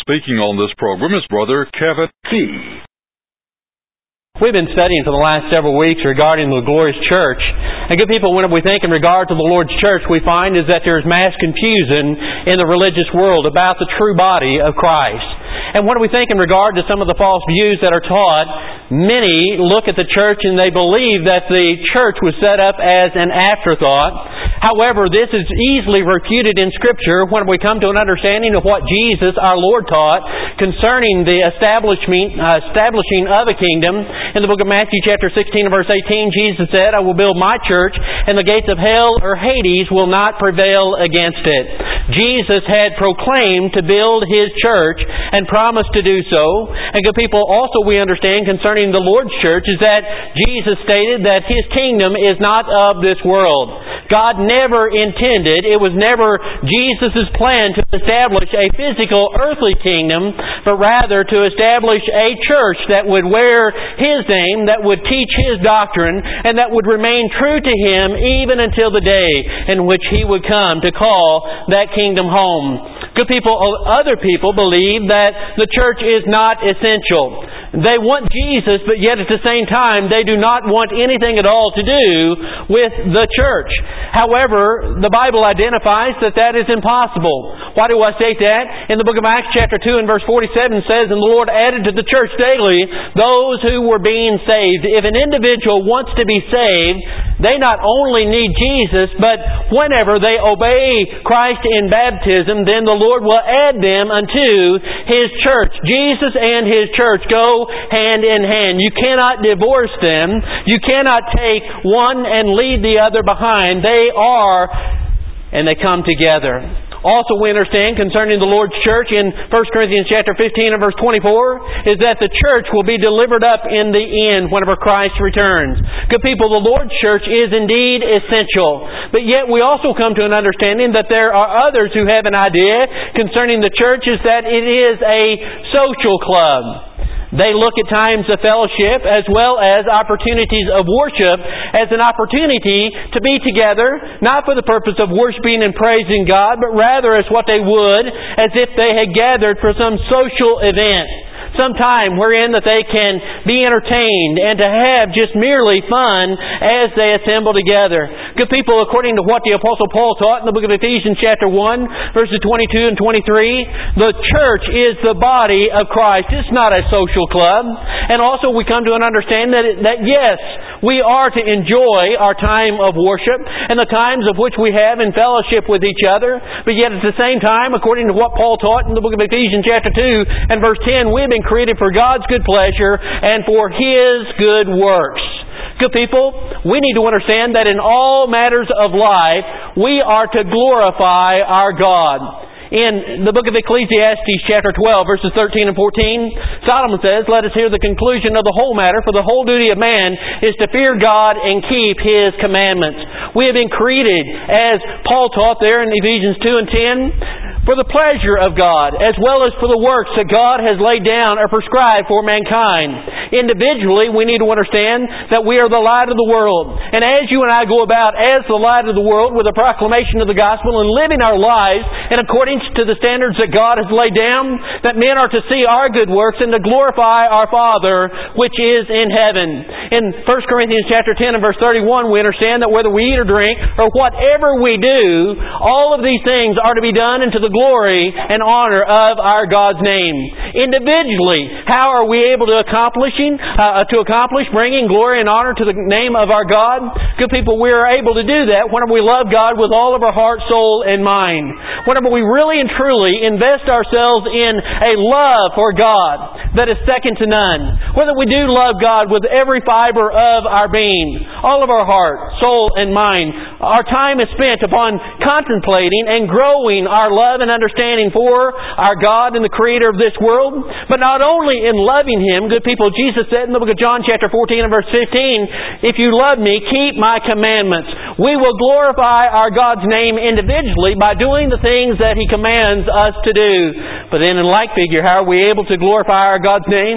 speaking on this program is Brother Kevin T. We've been studying for the last several weeks regarding the glorious church. And good people, when we think in regard to the Lord's church, we find is that there's mass confusion in the religious world about the true body of Christ. And when we think in regard to some of the false views that are taught, many look at the church and they believe that the church was set up as an afterthought. However, this is easily refuted in Scripture when we come to an understanding of what Jesus, our Lord, taught concerning the establishing of a kingdom. In the book of Matthew chapter 16 and verse 18, Jesus said, "I will build my church, and the gates of hell or Hades will not prevail against it." Jesus had proclaimed to build His church and promised to do so. And good people, also we understand concerning the Lord's church is that Jesus stated that His kingdom is not of this world. God never intended, it was never Jesus' plan to establish a physical earthly kingdom, but rather to establish a church that would wear His name, that would teach His doctrine, and that would remain true to Him even until the day in which He would come to call that kingdom home. Good people, other people believe that the church is not essential. They want Jesus, but yet at the same time, they do not want anything at all to do with the church. However, the Bible identifies that that is impossible. Why do I state that? In the book of Acts chapter 2 and verse 47 says, "And the Lord added to the church daily those who were being saved." If an individual wants to be saved, they not only need Jesus, but whenever they obey Christ in baptism, then the Lord will add them unto His church. Jesus and His church go hand in hand. You cannot divorce them. You cannot take one and leave the other behind. They are, and they come together. Also we understand concerning the Lord's church in 1 Corinthians chapter 15 and verse 24 is that the church will be delivered up in the end whenever Christ returns. Good people, the Lord's church is indeed essential. But yet we also come to an understanding that there are others who have an idea concerning the church is that it is a social club. They look at times of fellowship as well as opportunities of worship as an opportunity to be together, not for the purpose of worshiping and praising God, but rather as what they would, as if they had gathered for some social event. Some time wherein that they can be entertained and to have just merely fun as they assemble together. Good people, according to what the Apostle Paul taught in the book of Ephesians chapter 1, verses 22 and 23, the church is the body of Christ. It's not a social club. And also we come to an understanding that yes, we are to enjoy our time of worship and the times of which we have in fellowship with each other. But yet at the same time, according to what Paul taught in the book of Ephesians chapter 2 and verse 10, we've been created for God's good pleasure and for His good works. Good people, we need to understand that in all matters of life, we are to glorify our God. In the book of Ecclesiastes chapter 12, verses 13 and 14, Solomon says, "Let us hear the conclusion of the whole matter, for the whole duty of man is to fear God and keep His commandments." We have been created, as Paul taught there in Ephesians 2 and 10, for the pleasure of God, as well as for the works that God has laid down or prescribed for mankind. Individually, we need to understand that we are the light of the world. And as you and I go about as the light of the world with a proclamation of the gospel and living our lives in accordance to the standards that God has laid down, that men are to see our good works and to glorify our Father which is in heaven. In 1 Corinthians chapter 10 and verse 31, we understand that whether we eat or drink or whatever we do, all of these things are to be done into the glory and honor of our God's name. Individually, how are we able to accomplish bringing glory and honor to the name of our God? Good people, we are able to do that whenever we love God with all of our heart, soul, and mind. Whenever we really and truly invest ourselves in a love for God that is second to none. Whether we do love God with every fiber of our being, all of our heart, soul, and mind. Our time is spent upon contemplating and growing our love and understanding for our God and the Creator of this world. But not only in loving Him, good people, Jesus said in the book of John chapter 14 and verse 15, "If you love me, keep my commandments." We will glorify our God's name individually by doing the things that He commands us to do. But then in like figure, how are we able to glorify our God's name?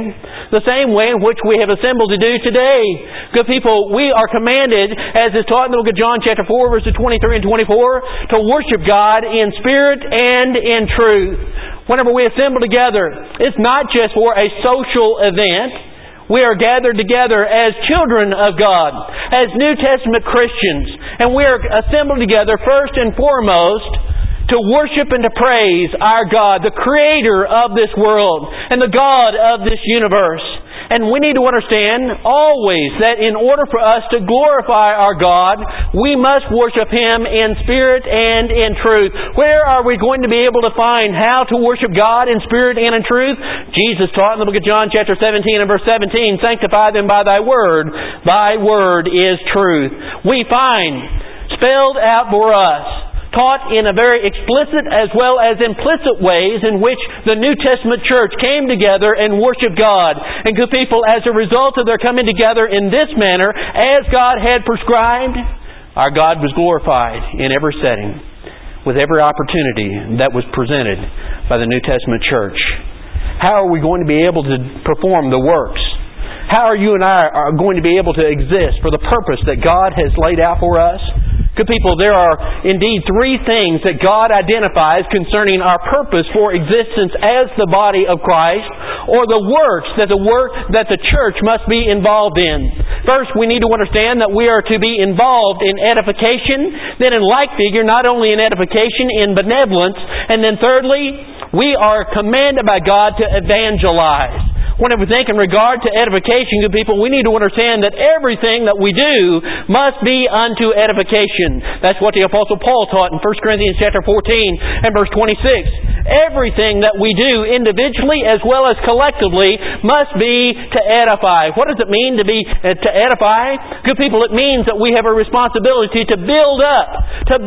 the same way in which we have assembled to do today. Good people, we are commanded, as is taught in the book of John chapter 4, verses 23 and 24, to worship God in spirit and in truth. Whenever we assemble together, it's not just for a social event. We are gathered together as children of God, as New Testament Christians, and we are assembled together first and foremost to worship and to praise our God, the Creator of this world and the God of this universe. And we need to understand always that in order for us to glorify our God, we must worship Him in spirit and in truth. Where are we going to be able to find how to worship God in spirit and in truth? Jesus taught in the book of John chapter 17 and verse 17, "Sanctify them by Thy word. Thy word is truth." We find spelled out for us, taught in a very explicit as well as implicit ways in which the New Testament church came together and worshiped God. And good people, as a result of their coming together in this manner, as God had prescribed, our God was glorified in every setting, with every opportunity that was presented by the New Testament church. How are we going to be able to perform the works? How are you and I going to be able to exist for the purpose that God has laid out for us? Good people, there are indeed three things that God identifies concerning our purpose for existence as the body of Christ, or the works that the church must be involved in. First, we need to understand that we are to be involved in edification, then in like figure, not only in edification, in benevolence, and then thirdly, we are commanded by God to evangelize. Whenever we think in regard to edification, good people, we need to understand that everything that we do must be unto edification. That's what the Apostle Paul taught in 1 Corinthians chapter 14 and verse 26. Everything that we do individually as well as collectively must be to edify. What does it mean to be to edify? Good people, it means that we have a responsibility to build up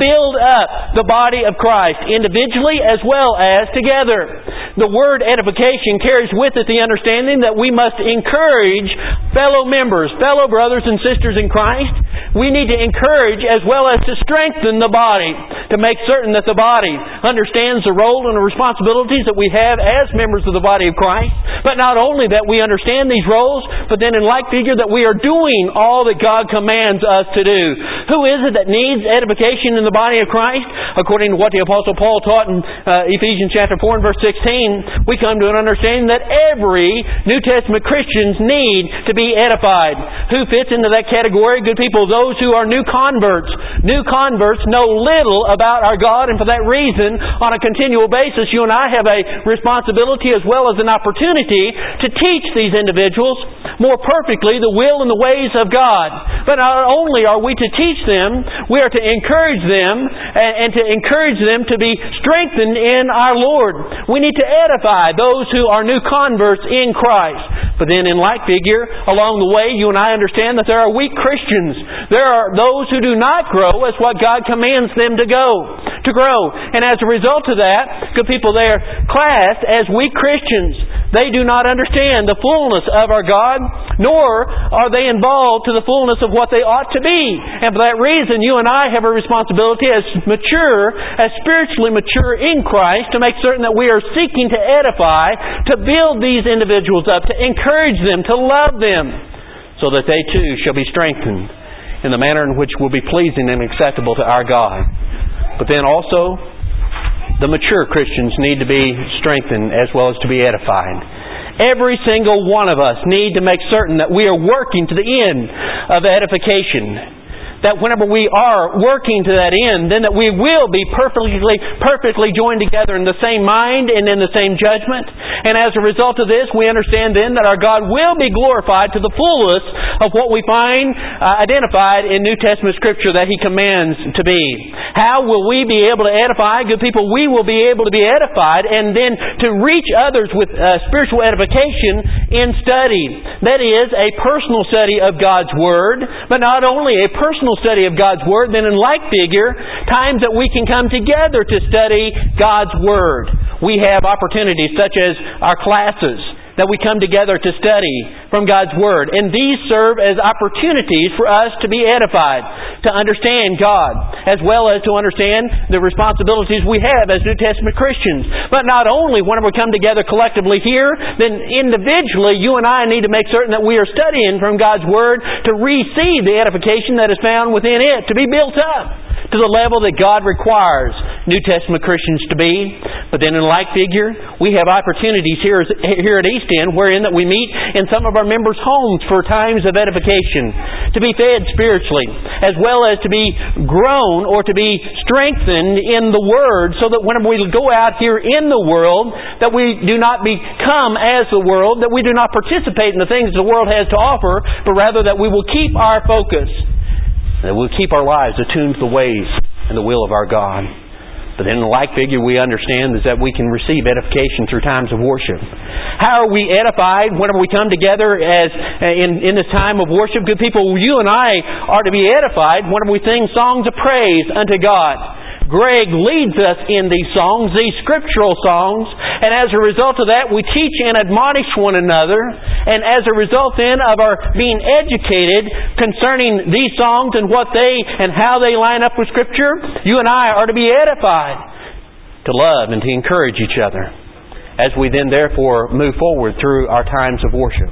the body of Christ individually as well as together. The word edification carries with it the understanding that we must encourage fellow members, fellow brothers and sisters in Christ. We need to encourage as well as to strengthen the body, to make certain that the body understands the role and the responsibilities that we have as members of the body of Christ. But not only that we understand these roles, but then in like figure that we are doing all that God commands us to do. Who is it that needs edification in the body of Christ? According to what the Apostle Paul taught in Ephesians chapter 4 and verse 16, we come to an understanding that every New Testament Christians need to be edified. Who fits into that category? Good people, those who are new converts. New converts know little about our God, and for that reason, on a continual basis, you and I have a responsibility as well as an opportunity to teach these individuals more perfectly the will and the ways of God. But not only are we to teach them, we are to encourage them and to encourage them to be strengthened in our Lord. We need to edify those who are new converts in Christ. But then in like figure, along the way, you and I understand that there are weak Christians. There are those who do not grow as what God commands them to grow. And as a result of that, good people, they are classed as weak Christians. They do not understand the fullness of our God, nor are they involved to the fullness of what they ought to be. And for that reason, you and I have a responsibility as spiritually mature in Christ, to make certain that we are seeking to edify, to build these individuals up, to encourage them, to love them, so that they too shall be strengthened in the manner in which will be pleasing and acceptable to our God. But then also, the mature Christians need to be strengthened as well as to be edified. Every single one of us need to make certain that we are working to the end of edification. That whenever we are working to that end, then that we will be perfectly joined together in the same mind and in the same judgment. And as a result of this, we understand then that our God will be glorified to the fullest of what we find identified in New Testament Scripture that He commands to be. How will we be able to edify? Good people, we will be able to be edified and then to reach others with spiritual edification in study. That is, a personal study of God's Word, but not only a personal study of God's Word, then in like figure, times that we can come together to study God's Word. We have opportunities such as our classes that we come together to study from God's Word. And these serve as opportunities for us to be edified, to understand God, as well as to understand the responsibilities we have as New Testament Christians. But not only when we come together collectively here, then individually you and I need to make certain that we are studying from God's Word to receive the edification that is found within it, to be built up to the level that God requires New Testament Christians to be. But then in like figure, we have opportunities here at East End wherein that we meet in some of our members' homes for times of edification, to be fed spiritually, as well as to be grown or to be strengthened in the Word, so that when we go out here in the world, that we do not become as the world, that we do not participate in the things the world has to offer, but rather that we will keep our focus, that we'll keep our lives attuned to the ways and the will of our God. But then in like figure, we understand is that we can receive edification through times of worship. How are we edified whenever we come together as in this time of worship? Good people, you and I are to be edified whenever we sing songs of praise unto God. Greg leads us in these songs, these scriptural songs, and as a result of that, we teach and admonish one another, and as a result then of our being educated concerning these songs and what they and how they line up with Scripture, you and I are to be edified, to love and to encourage each other, as we then therefore move forward through our times of worship.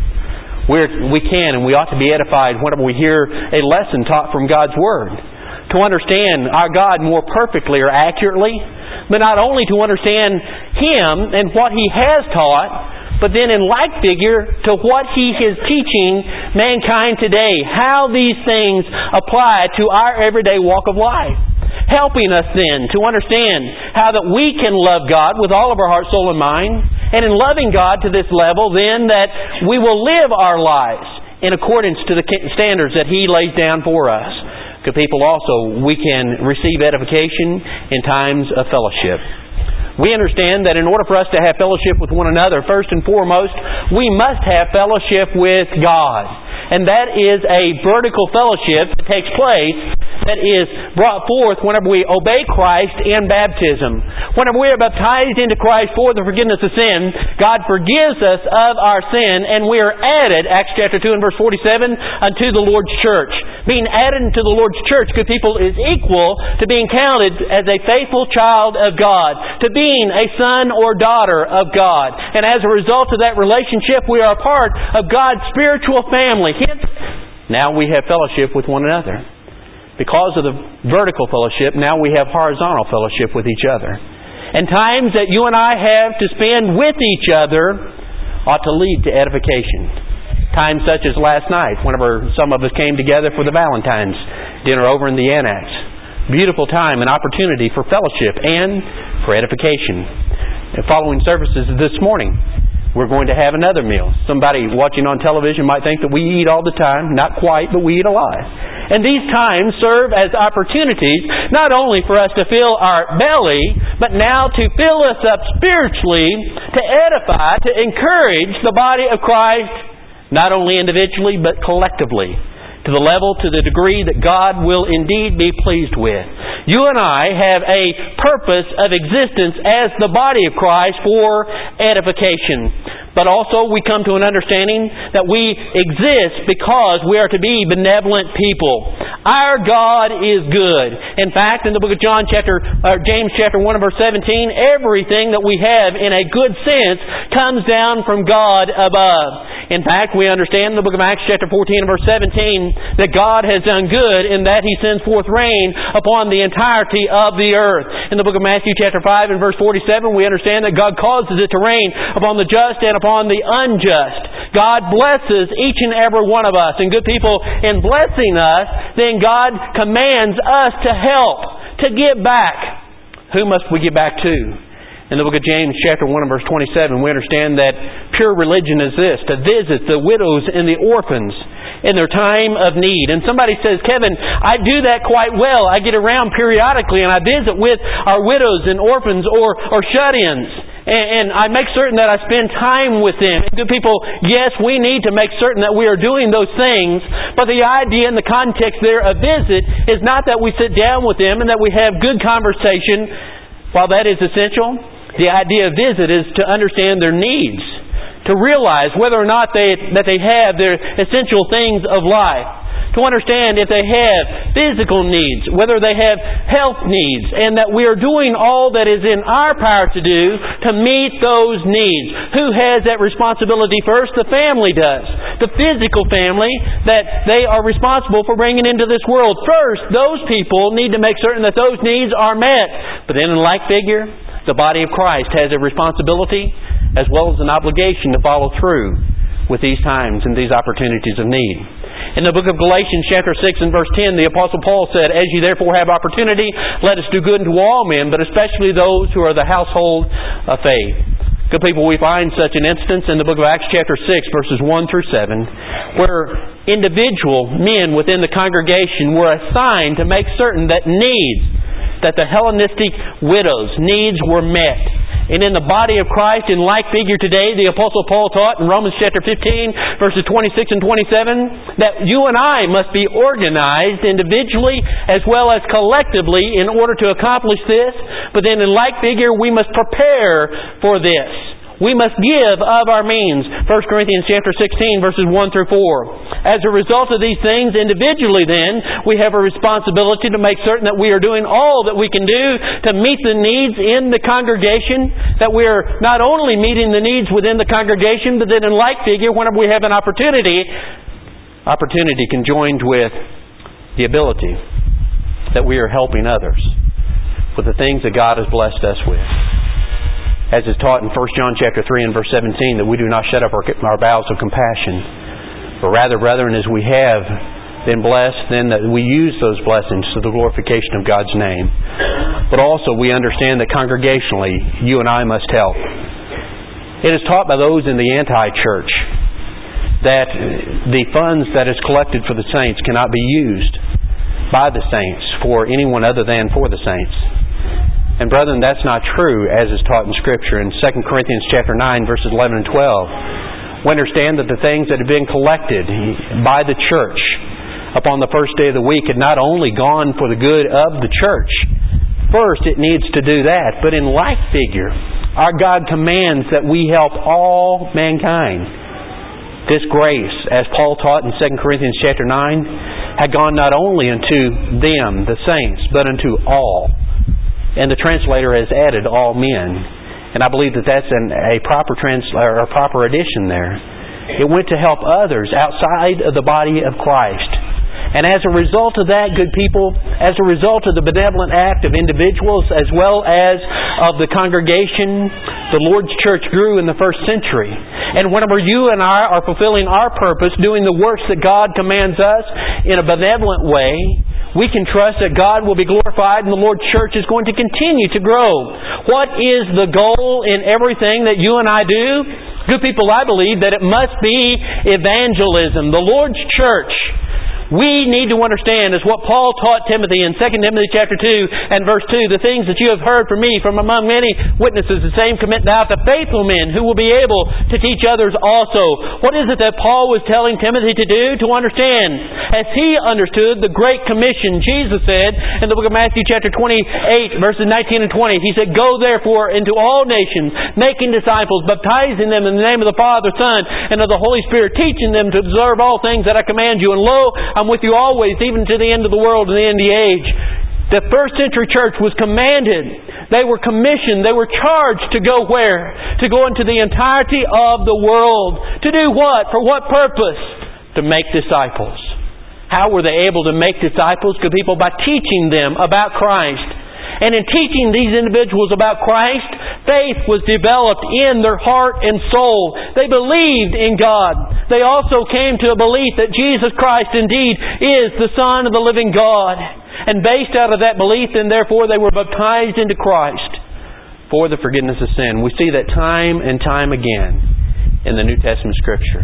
We can and we ought to be edified whenever we hear a lesson taught from God's Word, to understand our God more perfectly or accurately, but not only to understand Him and what He has taught, but then in like figure to what He is teaching mankind today, how these things apply to our everyday walk of life, helping us then to understand how that we can love God with all of our heart, soul, and mind, and in loving God to this level, then that we will live our lives in accordance to the standards that He lays down for us. Good people, also, we can receive edification in times of fellowship. We understand that in order for us to have fellowship with one another, first and foremost, we must have fellowship with God. And that is a vertical fellowship that takes place, that is brought forth whenever we obey Christ in baptism. Whenever we are baptized into Christ for the forgiveness of sin, God forgives us of our sin, and we are added, Acts chapter 2 and verse 47, unto the Lord's church. Being added into the Lord's church, good people, is equal to being counted as a faithful child of God, to being a son or daughter of God. And as a result of that relationship, we are a part of God's spiritual family. Hence, now we have fellowship with one another. Because of the vertical fellowship, now we have horizontal fellowship with each other. And times that you and I have to spend with each other ought to lead to edification. Times such as last night, whenever some of us came together for the Valentine's dinner over in the Annex. Beautiful time and opportunity for fellowship and for edification. And following services this morning, we're going to have another meal. Somebody watching on television might think that we eat all the time. Not quite, but we eat a lot. And these times serve as opportunities not only for us to fill our belly, but now to fill us up spiritually, to edify, to encourage the body of Christ, not only individually, but collectively, to the level, to the degree that God will indeed be pleased with. You and I have a purpose of existence as the body of Christ for edification. But also we come to an understanding that we exist because we are to be benevolent people. Our God is good. In fact, in the book of James chapter 1 and verse 17, everything that we have in a good sense comes down from God above. In fact, we understand in the book of Acts chapter 14 and verse 17 that God has done good in that He sends forth rain upon the entirety of the earth. In the book of Matthew chapter 5 and verse 47, we understand that God causes it to rain upon the just and upon the unjust. God blesses each and every one of us. And good people, in blessing us, then God commands us to help, to give back. Who must we give back to? In the book of James chapter 1 and verse 27, we understand that pure religion is this, to visit the widows and the orphans in their time of need. And somebody says, Kevin, I do that quite well. I get around periodically and I visit with our widows and orphans or shut-ins. And I make certain that I spend time with them. And good people, yes, we need to make certain that we are doing those things. But the idea and the context there of visit is not that we sit down with them and that we have good conversation. While that is essential, the idea of visit is to understand their needs, to realize whether or not that they have their essential things of life. To understand if they have physical needs, whether they have health needs, and that we are doing all that is in our power to do to meet those needs. Who has that responsibility first? The family does. The physical family that they are responsible for bringing into this world. First, those people need to make certain that those needs are met. But then in like figure, the body of Christ has a responsibility as well as an obligation to follow through with these times and these opportunities of need. In the book of Galatians chapter 6 and verse 10, the Apostle Paul said, "As you therefore have opportunity, let us do good unto all men, but especially those who are the household of faith." Good people, we find such an instance in the book of Acts chapter 6 verses 1 through 7, where individual men within the congregation were assigned to make certain that the Hellenistic widows' needs were met. And in the body of Christ, in like figure today, the Apostle Paul taught in Romans chapter 15, verses 26 and 27, that you and I must be organized individually as well as collectively in order to accomplish this. But then in like figure, we must prepare for this. We must give of our means. 1 Corinthians chapter 16, verses 1 through 4. As a result of these things, individually then, we have a responsibility to make certain that we are doing all that we can do to meet the needs in the congregation, that we are not only meeting the needs within the congregation, but then in like figure, whenever we have an opportunity conjoined with the ability that we are helping others with the things that God has blessed us with. As is taught in 1 John chapter 3 and verse 17, that we do not shut up our bowels of compassion, but rather, brethren, as we have been blessed, then that we use those blessings to the glorification of God's name. But also we understand that congregationally, you and I must help. It is taught by those in the anti-church that the funds that is collected for the saints cannot be used by the saints for anyone other than for the saints. And brethren, that's not true as is taught in Scripture. In 2 Corinthians chapter 9, verses 11 and 12, we understand that the things that have been collected by the church upon the first day of the week had not only gone for the good of the church. First, it needs to do that. But in like figure, our God commands that we help all mankind. This grace, as Paul taught in 2 Corinthians chapter 9, had gone not only unto them, the saints, but unto all. And the translator has added all men. And I believe that that's a proper addition there. It went to help others outside of the body of Christ. And as a result of that, good people, as a result of the benevolent act of individuals as well as of the congregation, the Lord's church grew in the first century. And whenever you and I are fulfilling our purpose, doing the works that God commands us in a benevolent way, we can trust that God will be glorified and the Lord's church is going to continue to grow. What is the goal in everything that you and I do? Good people, I believe that it must be evangelism. The Lord's church. We need to understand, as what Paul taught Timothy in 2 Timothy chapter 2 and verse 2, the things that you have heard from me from among many witnesses, the same commit thou to faithful men who will be able to teach others also. What is it that Paul was telling Timothy to do? To understand. As he understood the Great Commission, Jesus said in the book of Matthew chapter 28 verses 19 and 20, He said, "Go therefore into all nations, making disciples, baptizing them in the name of the Father, Son, and of the Holy Spirit, teaching them to observe all things that I command you. And lo, I'm with you always, even to the end of the world and the end of the age." The first century church was commanded. They were commissioned. They were charged to go where? To go into the entirety of the world. To do what? For what purpose? To make disciples. How were they able to make disciples? Good people, by teaching them about Christ. And in teaching these individuals about Christ, faith was developed in their heart and soul. They believed in God. They also came to a belief that Jesus Christ indeed is the Son of the living God. And based out of that belief, then therefore they were baptized into Christ for the forgiveness of sin. We see that time and time again in the New Testament Scripture.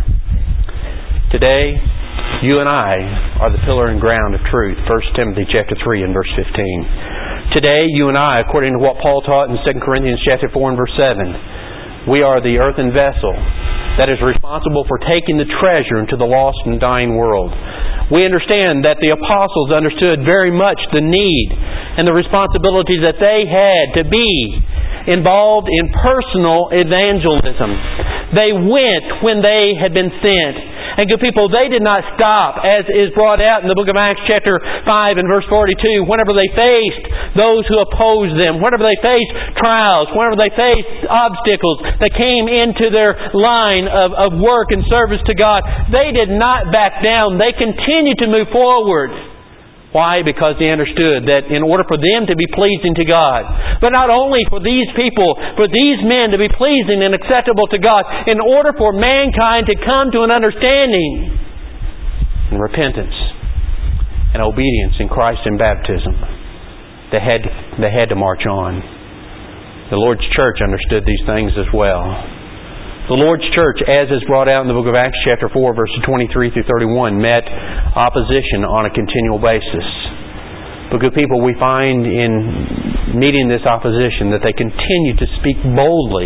Today, you and I are the pillar and ground of truth. 1 Timothy chapter 3 and verse 15. Today, you and I, according to what Paul taught in 2 Corinthians chapter 4 and verse 7, we are the earthen vessel that is responsible for taking the treasure into the lost and dying world. We understand that the apostles understood very much the need and the responsibilities that they had to be involved in personal evangelism. They went when they had been sent. And good people, they did not stop, as is brought out in the book of Acts chapter 5 and verse 42. Whenever they faced those who opposed them, whenever they faced trials, whenever they faced obstacles that came into their line of work and service to God, they did not back down. They continued to move forward. Why? Because they understood that in order for them to be pleasing to God, but not only for these people, for these men to be pleasing and acceptable to God, in order for mankind to come to an understanding and repentance and obedience in Christ in baptism, they had to march on. The Lord's church understood these things as well. The Lord's church, as is brought out in the book of Acts chapter 4, verses 23 through 31, met opposition on a continual basis. But good people, we find in meeting this opposition that they continue to speak boldly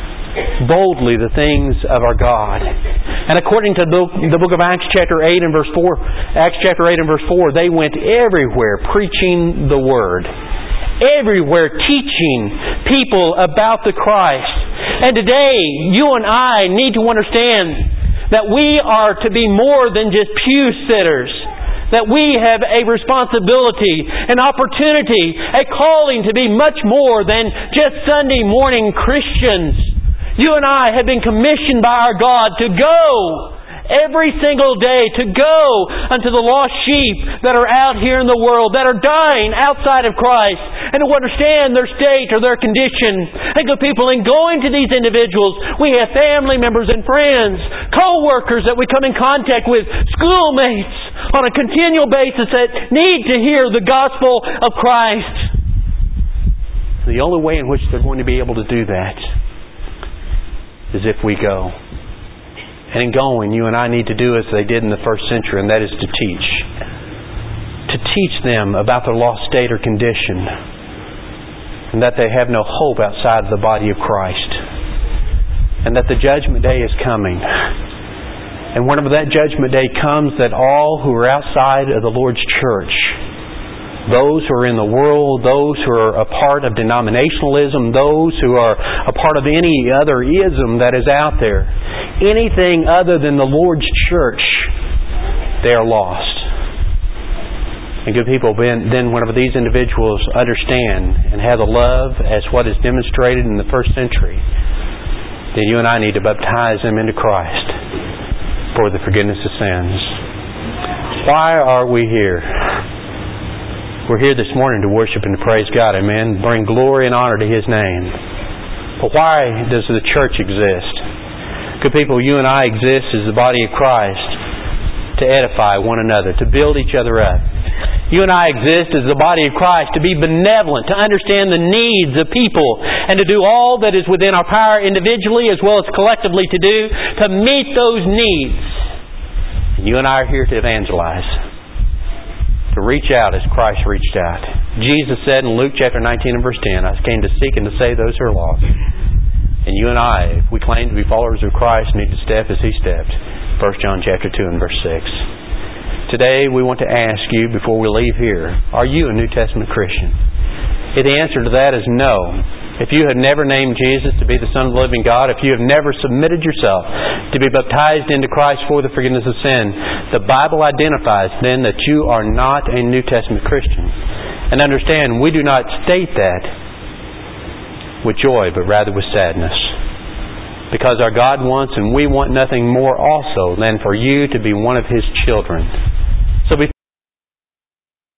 the things of our God. And according to the book of Acts chapter 8 and verse 4, they went everywhere preaching the Word. Everywhere teaching people about the Christ. And today, you and I need to understand that we are to be more than just pew sitters. That we have a responsibility, an opportunity, a calling to be much more than just Sunday morning Christians. You and I have been commissioned by our God to go every single day, to go unto the lost sheep that are out here in the world, that are dying outside of Christ, and to understand their state or their condition. And good people, in going to these individuals, we have family members and friends, co-workers that we come in contact with, schoolmates on a continual basis that need to hear the gospel of Christ. The only way in which they're going to be able to do that is if we go. And in going, you and I need to do as they did in the first century, and that is to teach. To teach them about their lost state or condition, and that they have no hope outside of the body of Christ. And that the judgment day is coming. And whenever that judgment day comes, that all who are outside of the Lord's church, those who are in the world, those who are a part of denominationalism, those who are a part of any other ism that is out there, anything other than the Lord's church, they are lost. And good people, then whenever these individuals understand and have the love as what is demonstrated in the first century, then you and I need to baptize them into Christ for the forgiveness of sins. Why are we here? We're here this morning to worship and to praise God, amen. Bring glory and honor to His name. But why does the church exist? Good people, you and I exist as the body of Christ to edify one another, to build each other up. You and I exist as the body of Christ to be benevolent, to understand the needs of people, and to do all that is within our power individually as well as collectively to do to meet those needs. And you and I are here to evangelize. To reach out as Christ reached out. Jesus said in Luke chapter 19 and verse 10, I came to seek and to save those who are lost. And you and I, if we claim to be followers of Christ, need to step as He stepped. 1 John chapter 2 and verse 6. Today we want to ask you, before we leave here, are you a New Testament Christian? If the answer to that is no, if you have never named Jesus to be the Son of the living God, if you have never submitted yourself to be baptized into Christ for the forgiveness of sin, the Bible identifies then that you are not a New Testament Christian. And understand, we do not state that with joy, but rather with sadness. Because our God wants, and we want nothing more also than for you to be one of His children.